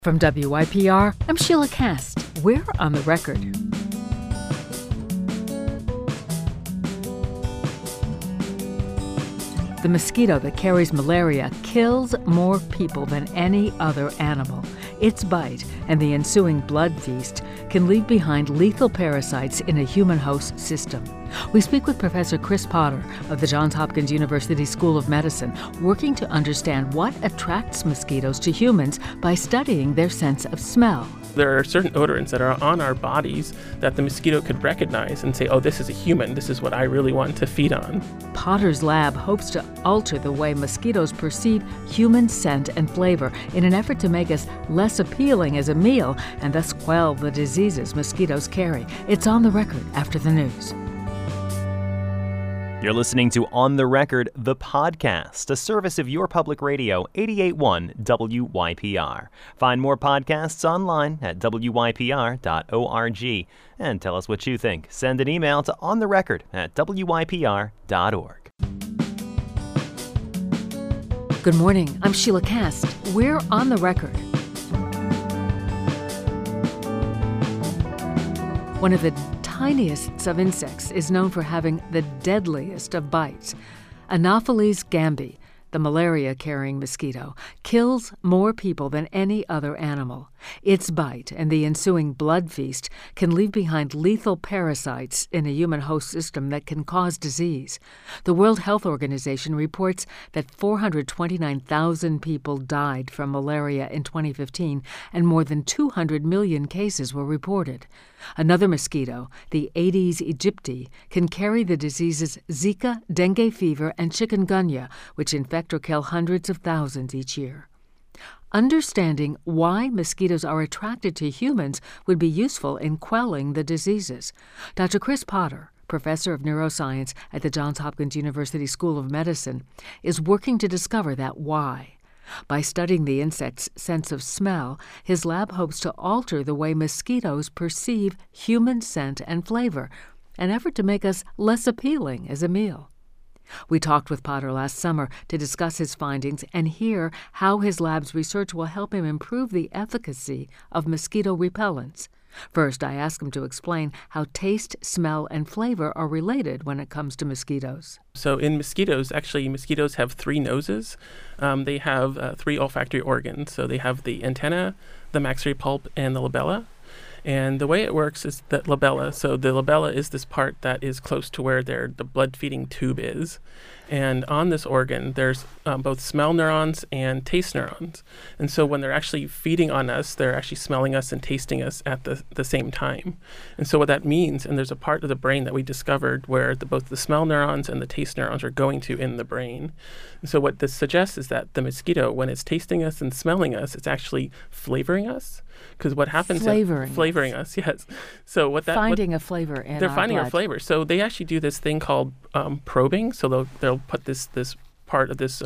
From WYPR, I'm Sheila Cast. We're on the record. The mosquito that carries malaria kills more people than any other animal. Its bite and the ensuing blood feast can leave behind lethal parasites in a human host system. We speak with Professor Chris Potter of the Johns Hopkins University School of Medicine, working to understand what attracts mosquitoes to humans by studying their sense of smell. There are certain odorants that are on our bodies that the mosquito could recognize and say, oh, this is a human. This is what I really want to feed on. Potter's lab hopes to alter the way mosquitoes perceive human scent and flavor in an effort to make us less appealing as a meal and thus quell the diseases mosquitoes carry. It's on the record after the news. You're listening to On the Record, the podcast, a service of your public radio, 88.1 WYPR. Find more podcasts online at wypr.org. And tell us what you think. Send an email to ontherecord@wypr.org. Good morning. I'm Sheila Cast. We're on the record. One of the tiniest of insects is known for having the deadliest of bites. Anopheles gambiae, the malaria-carrying mosquito, kills more people than any other animal. Its bite and the ensuing blood feast can leave behind lethal parasites in a human host system that can cause disease. The World Health Organization reports that 429,000 people died from malaria in 2015, and more than 200 million cases were reported. Another mosquito, the Aedes aegypti, can carry the diseases Zika, dengue fever, and chikungunya, which infect or kill hundreds of thousands each year. Understanding why mosquitoes are attracted to humans would be useful in quelling the diseases. Dr. Chris Potter, professor of neuroscience at the Johns Hopkins University School of Medicine, is working to discover that why. By studying the insect's sense of smell, his lab hopes to alter the way mosquitoes perceive human scent and flavor, an effort to make us less appealing as a meal. We talked with Potter last summer to discuss his findings and hear how his lab's research will help him improve the efficacy of mosquito repellents. First, I asked him to explain how taste, smell, and flavor are related when it comes to mosquitoes. So in mosquitoes, actually, mosquitoes have three noses. They have three olfactory organs. So they have the antenna, the maxillary pulp, and the labella. And the way it works is that labella, so the labella is this part that is close to where the blood-feeding tube is. And on this organ, there's both smell neurons and taste neurons. And so when they're actually feeding on us, they're actually smelling us and tasting us at the same time. And so what that means, and there's a part of the brain that we discovered where both the smell neurons and the taste neurons are going to in the brain. And so what this suggests is that the mosquito, when it's tasting us and smelling us, it's actually flavoring us. Because what happens flavoring us, yes. So what that finding a flavor in they're our finding blood. a flavor. So they actually do this thing called probing. So they'll put this part of this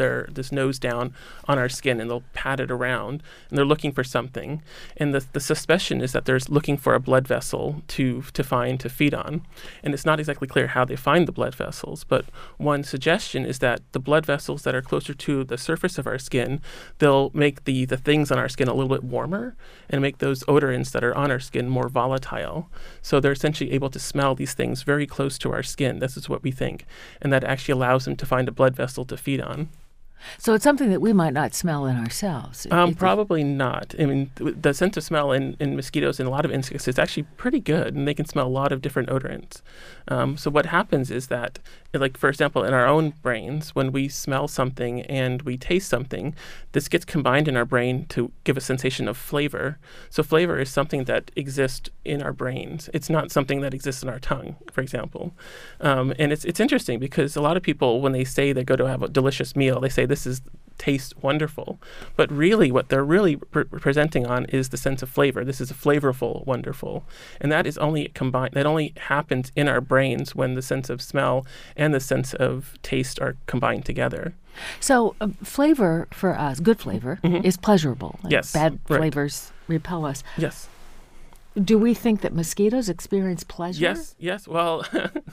nose down on our skin, and they'll pat it around, and they're looking for something. And the suspicion is that they're looking for a blood vessel to feed on. And it's not exactly clear how they find the blood vessels, but one suggestion is that the blood vessels that are closer to the surface of our skin, they'll make the things on our skin a little bit warmer and make those odorants that are on our skin more volatile. So they're essentially able to smell these things very close to our skin. This is what we think. And that actually allows them to find a blood vessel to feed on. So it's something that we might not smell in ourselves. Probably not. I mean, the sense of smell in mosquitoes and a lot of insects is actually pretty good, and they can smell a lot of different odorants. So what happens is that, like, for example, in our own brains, when we smell something and we taste something, this gets combined in our brain to give a sensation of flavor. So flavor is something that exists in our brains. It's not something that exists in our tongue, for example. And it's interesting because a lot of people, when they say they go to have a delicious meal, they say this tastes wonderful. But really what they're really presenting on is the sense of flavor. This is a flavorful wonderful. And that is only combined, that only happens in our brains when the sense of smell and the sense of taste are combined together. So flavor for us, good flavor, is pleasurable. Yes. Bad flavors repel us. Yes. do we think that mosquitoes experience pleasure? Yes. Well,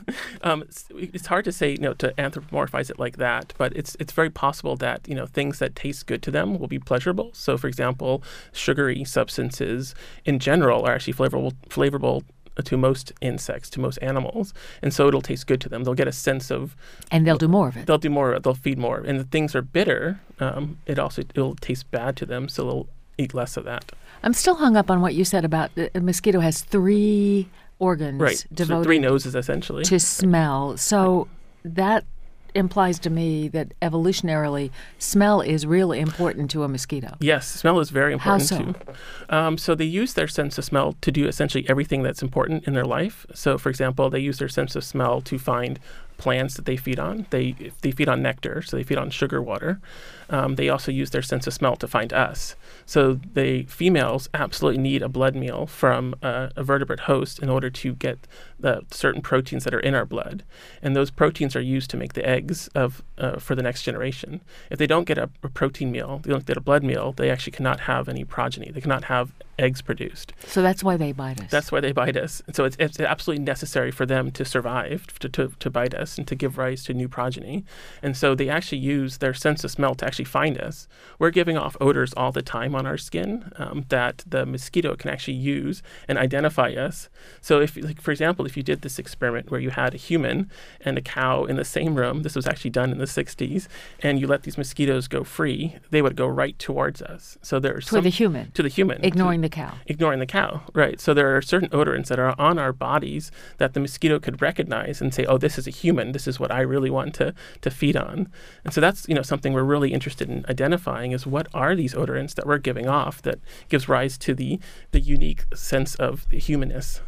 it's hard to say, to anthropomorphize it like that, but it's very possible that, things that taste good to them will be pleasurable. So, for example, sugary substances in general are actually flavorable to most insects, to most animals, and so it'll taste good to them. They'll get a sense of, and they'll do more of it. They'll do more. They'll feed more. And if things are bitter, it'll taste bad to them, so they'll eat less of that. I'm still hung up on what you said about a mosquito has 3 organs devoted, so 3 noses essentially to smell. So that implies to me that evolutionarily, smell is really important to a mosquito. Yes, smell is very important How so? So they use their sense of smell to do essentially everything that's important in their life. So, for example, they use their sense of smell to find plants that they feed on. They feed on nectar, so they feed on sugar water. They also use their sense of smell to find us. So the females absolutely need a blood meal from a vertebrate host in order to get the certain proteins that are in our blood. And those proteins are used to make the eggs for the next generation. If they don't get a protein meal, they don't get a blood meal, they actually cannot have any progeny. They cannot have eggs produced. So that's why they bite us. That's why they bite us. And so it's absolutely necessary for them to survive, to bite us and to give rise to new progeny. And so they actually use their sense of smell to actually find us. We're giving off odors all the time on our skin that the mosquito can actually use and identify us. So if, for example, if you did this experiment where you had a human and a cow in the same room, this was actually done in the 60s, and you let these mosquitoes go free, they would go right towards us. So there's to the human. Ignoring the cow. Ignoring the cow, right. So there are certain odorants that are on our bodies that the mosquito could recognize and say, oh, this is a human. This is what I really want to feed on. And so that's something we're really interested in identifying is what are these odorants that we're giving off that gives rise to the unique sense of humanness.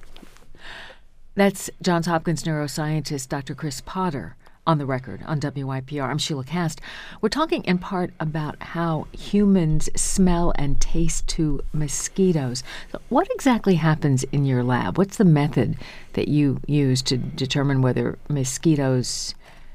That's Johns Hopkins neuroscientist Dr. Chris Potter on the record on WYPR. I'm Sheila Cast. We're talking in part about how humans smell and taste to mosquitoes. So what exactly happens in your lab? What's the method that you use to determine whether mosquitoes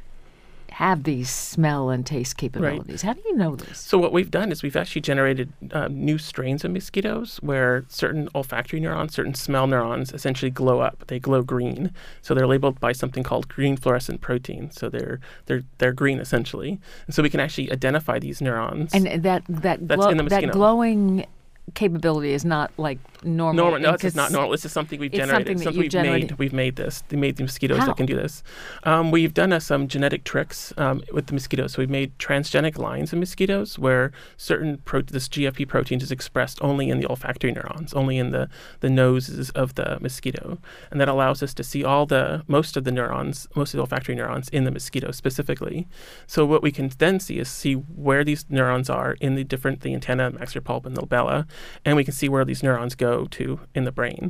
have these smell and taste capabilities? Right. How do you know this? So what we've done is we've actually generated new strains of mosquitoes where certain olfactory neurons, certain smell neurons essentially glow up. They glow green. So they're labeled by something called green fluorescent protein. So they're green essentially. And so we can actually identify these neurons. And that's in the mosquito. That glowing capability is not like normal. No, it's not normal. This is something we've generated. Something we've made. We've made this. They made the mosquitoes How? that can do this. We've done some genetic tricks with the mosquitoes. So we've made transgenic lines of mosquitoes where certain this GFP protein is expressed only in the olfactory neurons, only in the noses of the mosquito, and that allows us to see most of the olfactory neurons in the mosquito specifically. So what we can then see where these neurons are in the antenna, maxillary pulp, and the labella, and we can see where these neurons go to in the brain.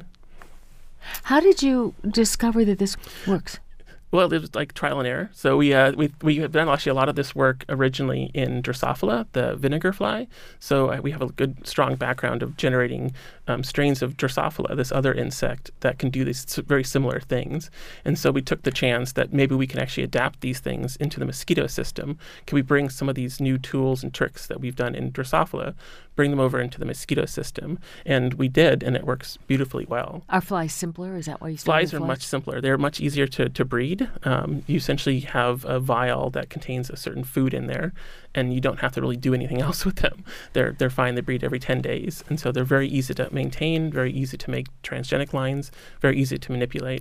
How did you discover that this works? Well, it was like trial and error. So we have done actually a lot of this work originally in Drosophila, the vinegar fly. So we have a good, strong background of generating strains of Drosophila, this other insect that can do these very similar things. And so we took the chance that maybe we can actually adapt these things into the mosquito system. Can we bring some of these new tools and tricks that we've done in Drosophila, bring them over into the mosquito system? And we did, and it works beautifully well. Are flies simpler? Is that why you started with flies? Flies are much simpler. They're much easier to breed. You essentially have a vial that contains a certain food in there, and you don't have to really do anything else with them. They're fine. They breed every 10 days, and so they're very easy to maintain, very easy to make transgenic lines, very easy to manipulate.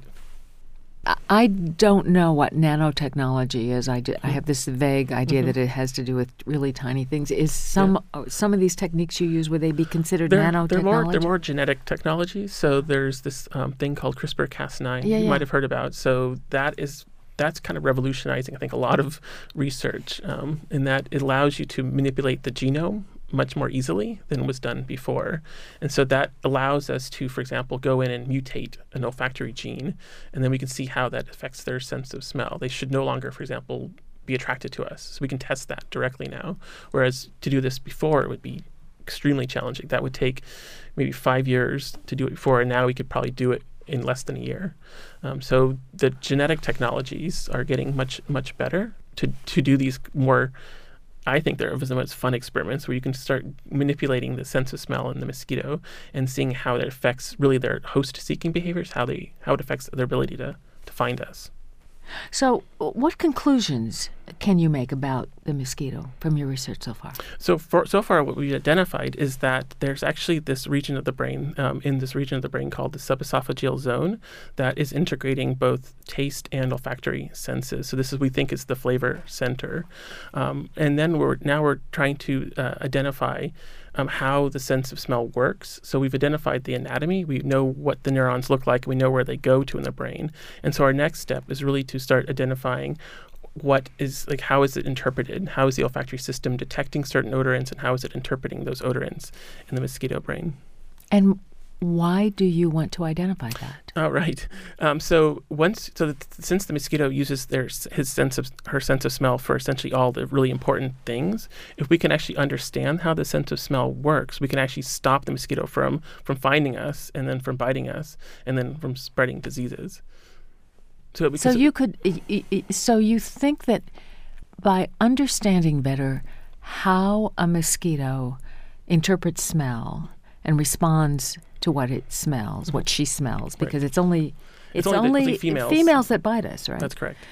I don't know what nanotechnology is. I have this vague idea that it has to do with really tiny things. Is some of these techniques you use, would they be considered nanotechnology? They're more genetic technologies. So there's this thing called CRISPR-Cas9 you might have heard about. So that's kind of revolutionizing, I think, a lot of research in that it allows you to manipulate the genome much more easily than was done before. And so that allows us to, for example, go in and mutate an olfactory gene, and then we can see how that affects their sense of smell. They should no longer, for example, be attracted to us. So we can test that directly now. Whereas to do this before, it would be extremely challenging. That would take maybe 5 years to do it before, and now we could probably do it in less than a year. So the genetic technologies are getting much, much better to do these more I think they're the most fun experiments where you can start manipulating the sense of smell in the mosquito and seeing how it affects really their host-seeking behaviors, how it affects their ability to find us. So what conclusions can you make about the mosquito from your research so far? So far, what we've identified is that there's actually this region of the brain, in this region of the brain called the subesophageal zone, that is integrating both taste and olfactory senses. So this is, we think, is the flavor center. And then we're trying to identify how the sense of smell works. So we've identified the anatomy. We know what the neurons look like. We know where they go to in the brain. And so our next step is really to start identifying how is it interpreted? How is the olfactory system detecting certain odorants, and how is it interpreting those odorants in the mosquito brain? And why do you want to identify that? Oh, right. Since the mosquito uses her sense of smell for essentially all the really important things, if we can actually understand how the sense of smell works, we can actually stop the mosquito from finding us, and then from biting us, and then from spreading diseases. So you think that by understanding better how a mosquito interprets smell and responds to what it smells, what she smells, because it's only females that bite us, right? That's correct.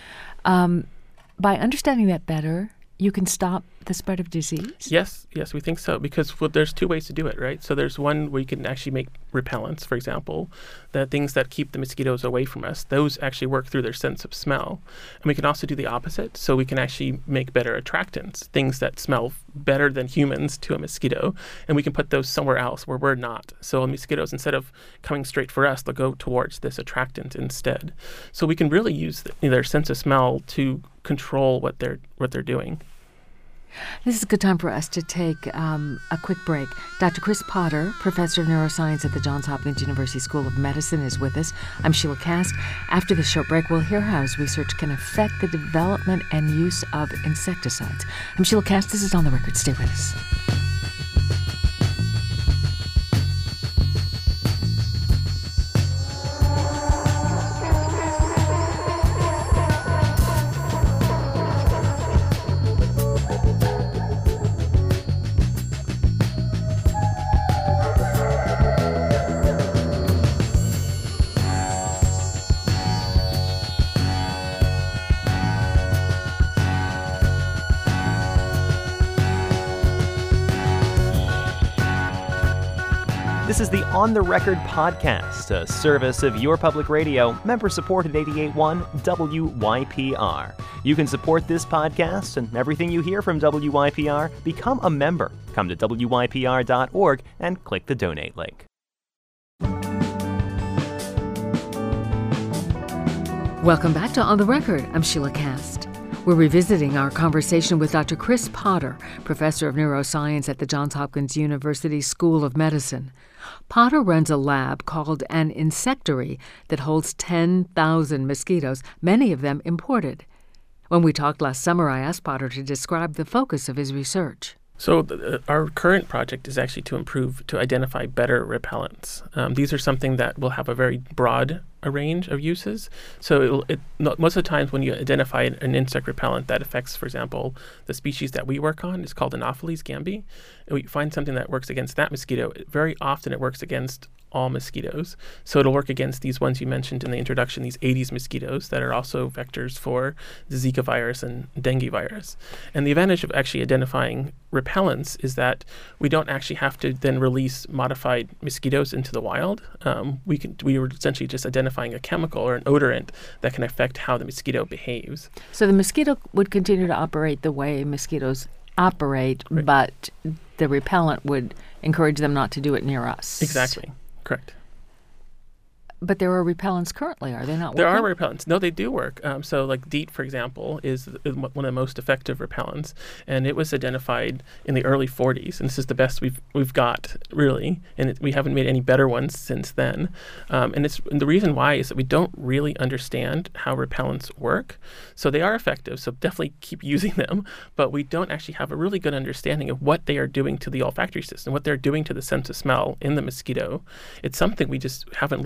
By understanding that better, you can stop the spread of disease? Yes, we think so, because there's two ways to do it, right? So there's one where you can actually make repellents, for example, the things that keep the mosquitoes away from us. Those actually work through their sense of smell. And we can also do the opposite, so we can actually make better attractants, things that smell better than humans to a mosquito, and we can put those somewhere else where we're not. So mosquitoes, instead of coming straight for us, they'll go towards this attractant instead. So we can really use their sense of smell to control what they're doing. This is a good time for us to take a quick break. Dr. Chris Potter, professor of neuroscience at the Johns Hopkins University School of Medicine, is with us. I'm Sheila Kast. After this short break, we'll hear how his research can affect the development and use of insecticides. I'm Sheila Kast. This is On the Record. Stay with us. This is the On the Record podcast, a service of your public radio, member-supported 88.1 WYPR. You can support this podcast and everything you hear from WYPR. Become a member. Come to WYPR.org and click the donate link. Welcome back to On the Record. I'm Sheila Kast. We're revisiting our conversation with Dr. Chris Potter, professor of neuroscience at the Johns Hopkins University School of Medicine. Potter runs a lab called an insectary that holds 10,000 mosquitoes, many of them imported. When we talked last summer, I asked Potter to describe the focus of his research. So our current project is actually to identify better repellents. These are something that will have a very broad range of uses. So most of the times when you identify an insect repellent that affects, for example, the species that we work on, is called Anopheles gambiae, and we find something that works against that mosquito, very often it works against all mosquitoes. So it'll work against these ones you mentioned in the introduction, these Aedes mosquitoes that are also vectors for the Zika virus and dengue virus. And the advantage of actually identifying repellents is that we don't actually have to then release modified mosquitoes into the wild. We were essentially just identifying a chemical or an odorant that can affect how the mosquito behaves. So the mosquito would continue to operate the way mosquitoes operate, right, but the repellent would encourage them not to do it near us. Exactly. Correct. But there are repellents currently, are they not working? There are repellents. No, they do work. So like DEET, for example, is one of the most effective repellents, and it was identified in the early 40s, and this is the best we've got, really, and we haven't made any better ones since then. And the reason why is that we don't really understand how repellents work. So they are effective, so definitely keep using them, but we don't actually have a really good understanding of what they are doing to the olfactory system, what they're doing to the sense of smell in the mosquito. It's something we just haven't looked at.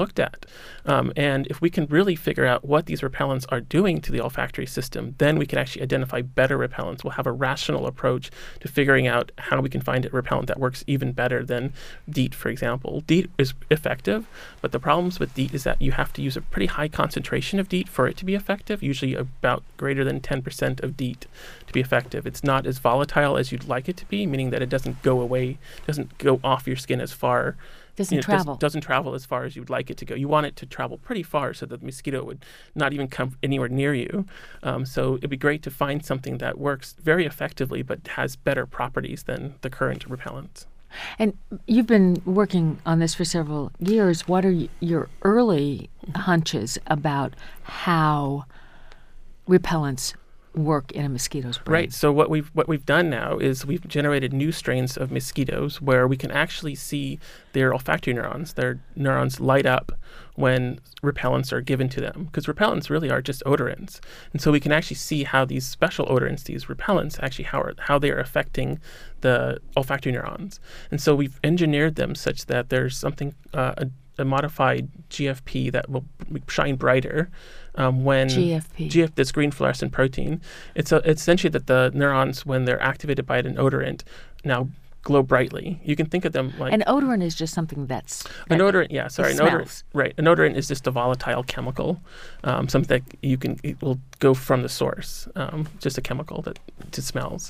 And if we can really figure out what these repellents are doing to the olfactory system, then we can actually identify better repellents. We'll have a rational approach to figuring out how we can find a repellent that works even better than DEET, for example. DEET is effective, but the problems with DEET is that you have to use a pretty high concentration of DEET for it to be effective, usually about greater than 10% of DEET to be effective. It's not as volatile as you'd like it to be, meaning that it doesn't go away, doesn't go off your skin as far. Doesn't travel. Doesn't travel as far as you would like it to go. You want it to travel pretty far so that the mosquito would not even come anywhere near you. So it'd be great to find something that works very effectively but has better properties than the current repellents. And you've been working on this for several years. What are your early hunches about how repellents work in a mosquito's brain? Right. So what we've done now is we've generated new strains of mosquitoes where we can actually see their olfactory neurons. Their neurons light up when repellents are given to them, because repellents really are just odorants. And so we can actually see how these special odorants, these repellents, actually how they are affecting the olfactory neurons. And so we've engineered them such that there's something a modified GFP that will shine brighter when GFP. This green fluorescent protein. It's essentially that the neurons, when they're activated by an odorant, now glow brightly. You can think of them like an odorant is just something an odorant. Yeah, sorry, an smells. odorant. Right, an odorant is just a volatile chemical, something that it will go from the source. Just a chemical that just smells.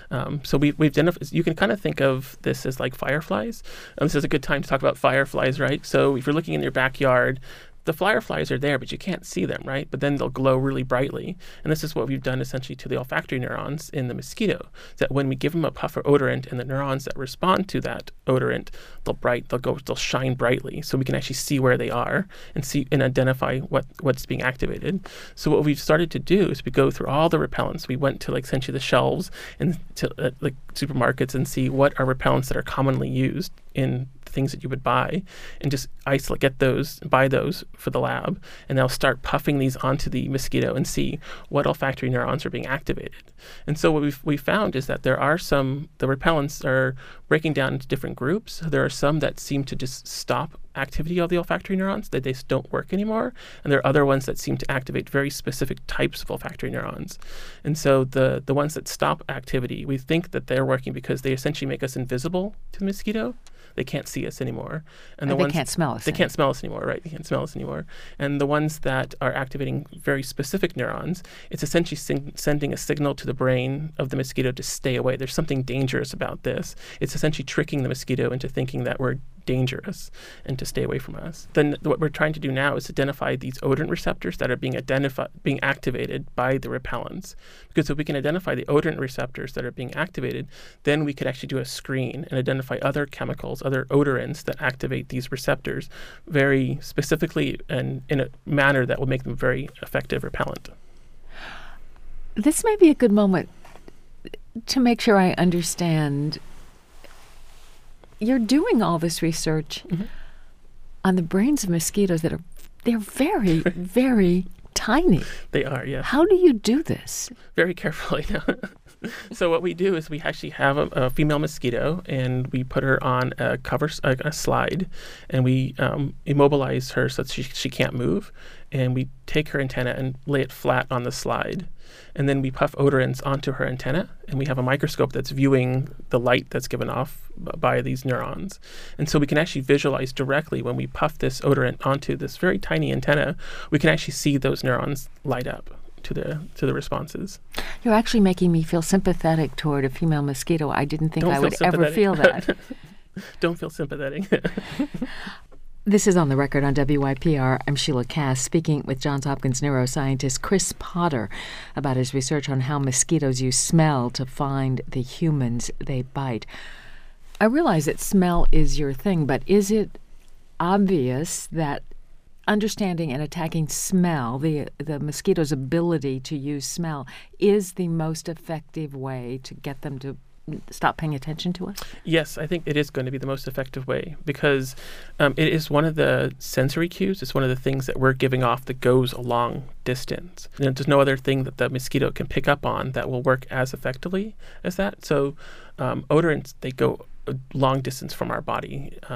So we've identified. You can kind of think of this as like fireflies. This is a good time to talk about fireflies, right? So if you're looking in your backyard, the fireflies are there, but you can't see them, right? But then they'll glow really brightly. And this is what we've done essentially to the olfactory neurons in the mosquito, that when we give them a puff of odorant and the neurons that respond to that odorant, they'll shine brightly. So we can actually see where they are and identify what's being activated. So what we've started to do is we go through all the repellents. We went to essentially the shelves and to supermarkets and see what are repellents that are commonly used in things that you would buy, and just buy those for the lab, and they'll start puffing these onto the mosquito and see what olfactory neurons are being activated. And so what we found is that the repellents are breaking down into different groups. There are some that seem to just stop activity of the olfactory neurons, that they just don't work anymore, and there are other ones that seem to activate very specific types of olfactory neurons. And so the ones that stop activity, we think that they're working because they essentially make us invisible to the mosquito. They can't see us anymore. And they can't smell us. They can't smell us anymore, right? They can't smell us anymore. And the ones that are activating very specific neurons, it's essentially sending a signal to the brain of the mosquito to stay away. There's something dangerous about this. It's essentially tricking the mosquito into thinking that we're dangerous and to stay away from us. Then what we're trying to do now is identify these odorant receptors that are being activated by the repellents. Because if we can identify the odorant receptors that are being activated, then we could actually do a screen and identify other chemicals, other odorants that activate these receptors very specifically and in a manner that will make them very effective repellent. This may be a good moment to make sure I understand. You're doing all this research on the brains of mosquitoes they're very, very tiny. They are, yes. How do you do this? Very carefully. So what we do is we actually have a female mosquito, and we put her on a slide, and we immobilize her so that she can't move, and we take her antenna and lay it flat on the slide. And then we puff odorants onto her antenna, and we have a microscope that's viewing the light that's given off by these neurons. And so we can actually visualize directly when we puff this odorant onto this very tiny antenna, we can actually see those neurons light up to the responses. You're actually making me feel sympathetic toward a female mosquito. I didn't think I would ever feel that. Don't feel sympathetic. This is On the Record on WYPR. I'm Sheila Cass, speaking with Johns Hopkins neuroscientist Chris Potter about his research on how mosquitoes use smell to find the humans they bite. I realize that smell is your thing, but is it obvious that understanding and attacking smell, the mosquito's ability to use smell, is the most effective way to get them to stop paying attention to us? Yes, I think it is going to be the most effective way, because it is one of the sensory cues. It's one of the things that we're giving off that goes a long distance. And there's no other thing that the mosquito can pick up on that will work as effectively as that. So odorants, they go a long distance from our body.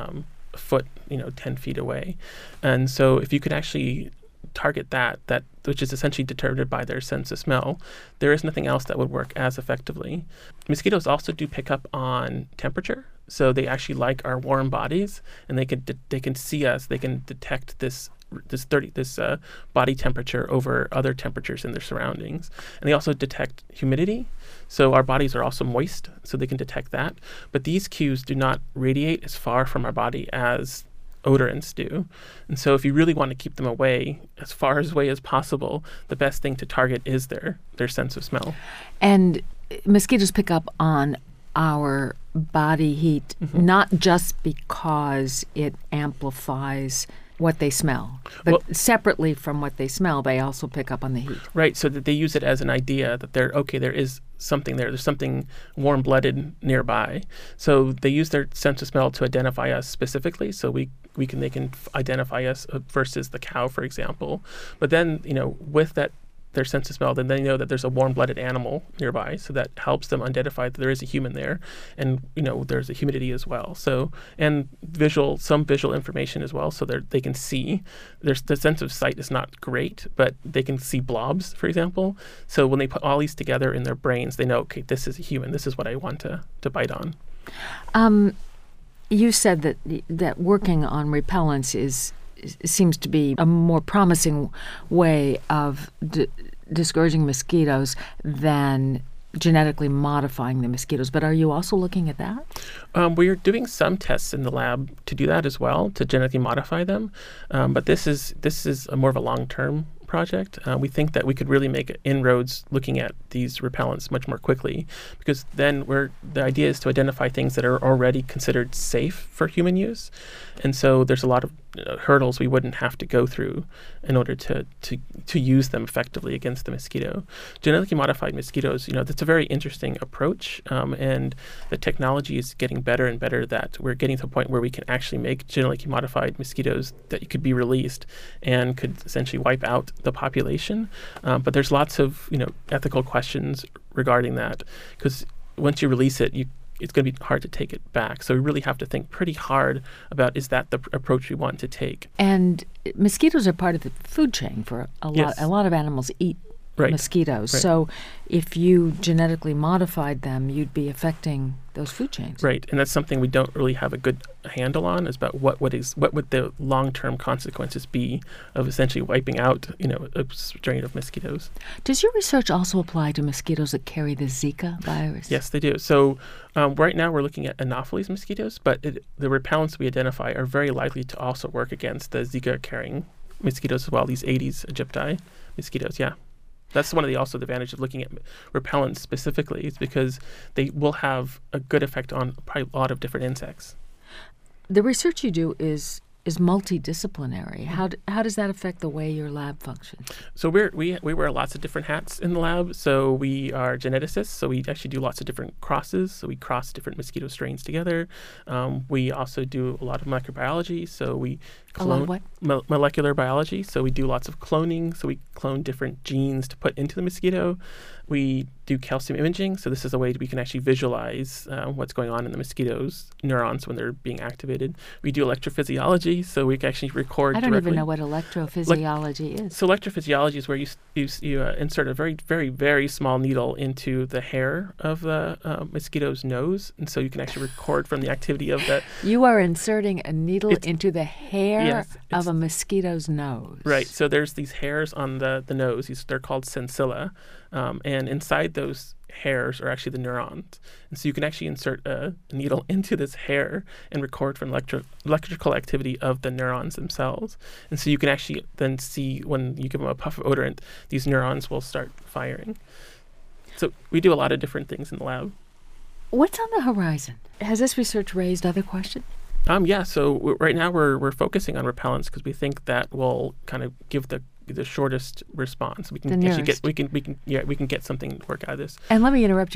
a foot, 10 feet away. And so if you could actually target that which is essentially determined by their sense of smell, there is nothing else that would work as effectively. Mosquitoes also do pick up on temperature, so they actually like our warm bodies, and they can see us. They can detect this body temperature over other temperatures in their surroundings, and they also detect humidity. So our bodies are also moist, so they can detect that. But these cues do not radiate as far from our body as odorants do. And so if you really want to keep them away, as far away as possible, the best thing to target is their sense of smell. And mosquitoes pick up on our body heat, not just because it amplifies what they smell, but separately from what they smell, they also pick up on the heat. Right, so that they use it as an idea that there is something there. There's something warm-blooded nearby. So they use their sense of smell to identify us specifically. So they can identify us versus the cow, for example. But then, with that their sense of smell, then they know that there's a warm-blooded animal nearby, so that helps them identify that there is a human there, and there's a humidity as well. So, and some visual information as well, so they can see. The sense of sight is not great, but they can see blobs, for example. So when they put all these together in their brains, they know, okay, this is a human. This is what I want to bite on. You said that working on repellents seems to be a more promising way of discouraging mosquitoes than genetically modifying the mosquitoes. But are you also looking at that? We are doing some tests in the lab to do that as well, to genetically modify them. But this is more of a long-term project. We think that we could really make inroads looking at these repellents much more quickly, because then the idea is to identify things that are already considered safe for human use. And so there's a lot of hurdles we wouldn't have to go through in order to use them effectively against the mosquito. Genetically modified mosquitoes, that's a very interesting approach, and the technology is getting better and better, that we're getting to a point where we can actually make genetically modified mosquitoes that could be released and could essentially wipe out the population. But there's lots of ethical questions regarding that, because once you release it, it's going to be hard to take it back. So we really have to think pretty hard about, is that the approach we want to take? And mosquitoes are part of the food chain for a lot. Yes. A lot of animals eat mosquitoes. Right. So if you genetically modified them, you'd be affecting those food chains. Right, and that's something we don't really have a good handle on, is about what would the long-term consequences be of essentially wiping out a strain of mosquitoes. Does your research also apply to mosquitoes that carry the Zika virus? Yes, they do. So right now we're looking at Anopheles mosquitoes, but the repellents we identify are very likely to also work against the Zika-carrying mosquitoes as well, these Aedes aegypti mosquitoes, yeah. That's one of the advantages of looking at repellents specifically, is because they will have a good effect on probably a lot of different insects. The research you do is multidisciplinary. How does that affect the way your lab functions? So we wear lots of different hats in the lab. So we are geneticists. So we actually do lots of different crosses. So we cross different mosquito strains together. We also do a lot of microbiology. So we clone molecular biology. So we do lots of cloning. So we clone different genes to put into the mosquito. We do calcium imaging. So this is a way we can actually visualize what's going on in the mosquito's neurons when they're being activated. We do electrophysiology. So we can actually record I don't directly. even know what electrophysiology is. So electrophysiology is where you insert a very, very, very small needle into the hair of the mosquito's nose. And so you can actually record from the activity of that. You are inserting a needle into the hair of a mosquito's nose. Right. So there's these hairs on the nose. They're called sensilla. And inside those hairs are actually the neurons. And so you can actually insert a needle into this hair and record from electrical activity of the neurons themselves. And so you can actually then see, when you give them a puff of odorant, these neurons will start firing. So we do a lot of different things in the lab. What's on the horizon? Has this research raised other questions? Yeah. So right now we're focusing on repellents, because we think that will kind of give the shortest response. We can actually we can get something to work out of this. And let me interrupt you.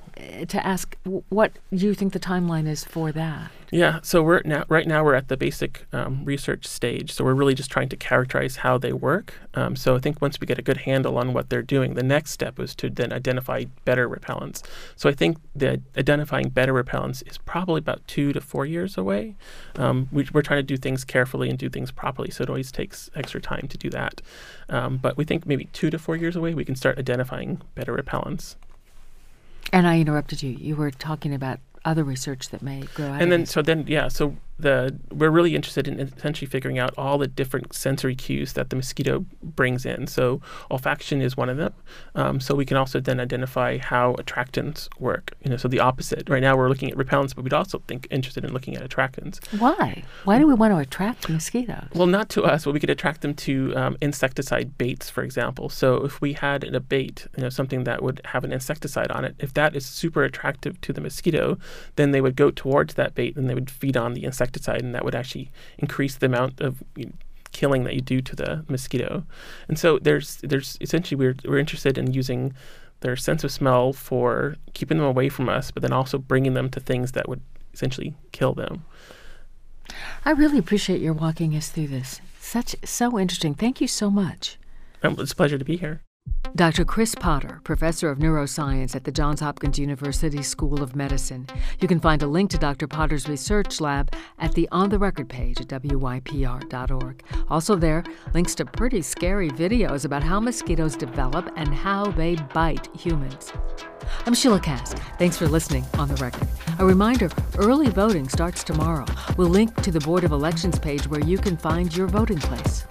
to ask what you think the timeline is for that. Yeah, so right now we're at the basic research stage. So we're really just trying to characterize how they work. So I think once we get a good handle on what they're doing, the next step is to then identify better repellents. So I think that identifying better repellents is probably about 2 to 4 years away. We're trying to do things carefully and do things properly, so it always takes extra time to do that. But we think maybe 2 to 4 years away, we can start identifying better repellents. And I interrupted you. You were talking about other research that may grow out and of then so we're really interested in essentially figuring out all the different sensory cues that the mosquito brings in. So olfaction is one of them. So we can also then identify how attractants work. So the opposite. Right now we're looking at repellents, but we'd also interested in looking at attractants. Why? Why do we want to attract mosquitoes? Well, not to us, but we could attract them to insecticide baits, for example. So if we had a bait, something that would have an insecticide on it, if that is super attractive to the mosquito, then they would go towards that bait and they would feed on the insecticide, and that would actually increase the amount of killing that you do to the mosquito. And so there's essentially we're interested in using their sense of smell for keeping them away from us, but then also bringing them to things that would essentially kill them. I really appreciate your walking us through this. So interesting. Thank you so much. It's a pleasure to be here. Dr. Chris Potter, professor of neuroscience at the Johns Hopkins University School of Medicine. You can find a link to Dr. Potter's research lab at the On the Record page at wypr.org. Also there, links to pretty scary videos about how mosquitoes develop and how they bite humans. I'm Sheila Kass. Thanks for listening on The Record. A reminder, early voting starts tomorrow. We'll link to the Board of Elections page where you can find your voting place.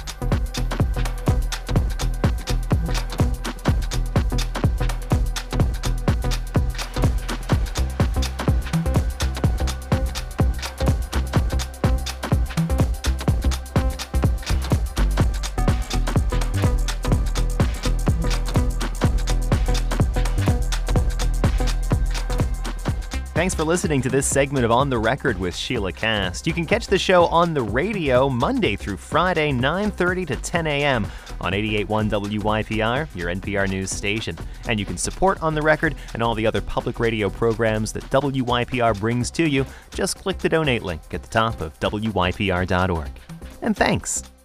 Thanks for listening to this segment of On the Record with Sheila Kass. You can catch the show on the radio Monday through Friday, 9:30 to 10 a.m. on 88.1 WYPR, your NPR news station. And you can support On the Record and all the other public radio programs that WYPR brings to you. Just click the donate link at the top of wypr.org. And thanks.